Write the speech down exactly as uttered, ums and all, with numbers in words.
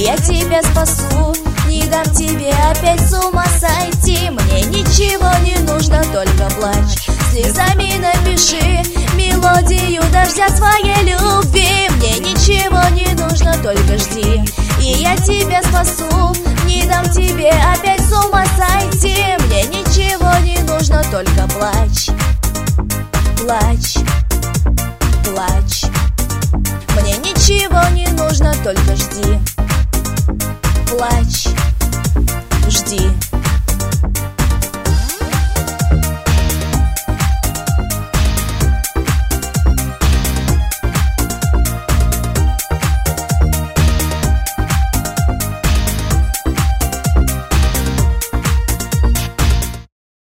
я тебя спасу, не дам тебе опять с ума сойти. Мне ничего не нужно, только плачь, слезами напиши мелодию дождя своей любви. Мне ничего не нужно, только жди, и я тебя спасу, не дам тебе опять с ума сойти. Мне ничего не нужно, только плачь, плачь, плачь. Мне ничего не нужно, только жди, плачь.